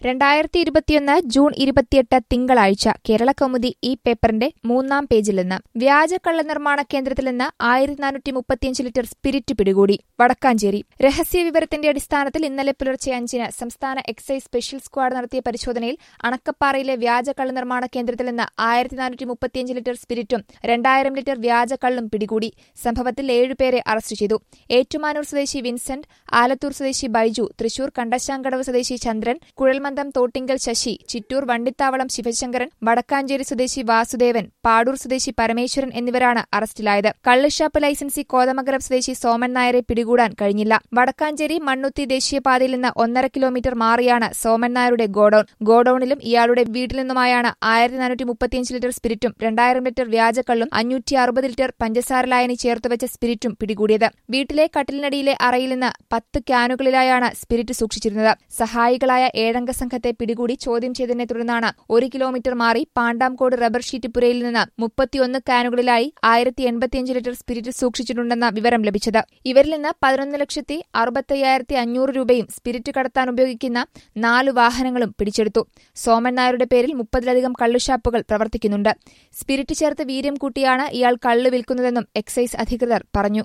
2021 June 28 തിങ്കളാഴ്ച കേരളകൗമുദി ഈ പേപ്പറിന്റെ 3-ാം പേജിൽ നിന്ന് വ്യാജ കള്ളനിർമ്മാണ കേന്ദ്രത്തിൽ നിന്ന് 1435 ലിറ്റർ സ്പിരിറ്റ് പിടികൂടി. വടക്കാഞ്ചേരി രഹസ്യവിവരത്തിന്റെ അടിസ്ഥാനത്തിൽ ഇന്നലെ പുലർച്ചെ 5-ന് സംസ്ഥാന എക്സൈസ് സ്പെഷ്യൽ സ്ക്വാഡ് നടത്തിയ പരിശോധനയിൽ അണക്കപ്പാറയിലെ വ്യാജ കള്ളനിർമ്മാണ കേന്ദ്രത്തിൽ നിന്ന് 1435 ലിറ്റർ സ്പിരിറ്റും 2000 ലിറ്റർ വ്യാജ കള്ളും പിടികൂടി. സംഭവത്തിൽ 7 പേരെ അറസ്റ്റ് ചെയ്തു. ഏറ്റുമാനൂർ സ്വദേശി വിൻസെന്റ്, ആലത്തൂർ സ്വദേശി ബൈജു, തൃശൂർ കണ്ടശാങ്കടവ് സ്വദേശി ചന്ദ്രൻ, കുഴൽമന്ദം തോട്ടിങ്കൽ ശശി, ചിറ്റൂർ വണ്ടിത്താവളം ശിവശങ്കരൻ, വടക്കാഞ്ചേരി സ്വദേശി വാസുദേവൻ, പാടൂർ സ്വദേശി പരമേശ്വരൻ എന്നിവരാണ് അറസ്റ്റിലായത്. കള്ളുഷാപ്പ് ലൈസൻസി കോതമംഗലം സ്വദേശി സോമൻ നായരെ പിടികൂടാൻ കഴിഞ്ഞില്ല. വടക്കാഞ്ചേരി മണ്ണുത്തി ദേശീയപാതയിൽ നിന്ന് 1.5 കിലോമീറ്റർ മാറിയാണ് സോമൻ നായരുടെ ഗോഡൌൺ. ഗോഡൌണിലും ഇയാളുടെ വീട്ടിൽ നിന്നുമായാണ് 1435 ലിറ്റർ സ്പിരിറ്റും 2000 ലിറ്റർ വ്യാജക്കള്ളും 560 ലിറ്റർ പഞ്ചസാര ലായനി ചേർത്തുവച്ച സ്പിരിറ്റും പിടികൂടിയത്. വീട്ടിലെ കട്ടിലിനടിയിലെ അറയിൽ നിന്ന് 10 ക്യാനുകളിലായാണ് സ്പിരിറ്റ് സൂക്ഷിച്ചിരുന്നത്. സഹായികളായ 7-അംഗ സംഘത്തെ പിടികൂടി ചോദ്യം ചെയ്തതിനെ തുടർന്നാണ് 1 കിലോമീറ്റർ മാറി പാണ്ടാംകോട് റബ്ബർ ഷീറ്റ് പുരയിൽ നിന്ന് 31 ക്യാനുകളിലായി 1085 ലിറ്റർ സ്പിരിറ്റ് സൂക്ഷിച്ചിട്ടുണ്ടെന്ന വിവരം ലഭിച്ചത്. ഇവരിൽ നിന്ന് 11,65,500 രൂപയും സ്പിരിറ്റ് കടത്താൻ ഉപയോഗിക്കുന്ന 4 വാഹനങ്ങളും പിടിച്ചെടുത്തു. സോമൻ നായരുടെ പേരിൽ 30-ലധികം കള്ളുഷാപ്പുകൾ പ്രവർത്തിക്കുന്നുണ്ട്. സ്പിരിറ്റ് ചേർത്ത് വീര്യം കൂട്ടിയാണ് ഇയാൾ കള്ള് വിൽക്കുന്നതെന്നും എക്സൈസ് അധികൃതർ പറഞ്ഞു.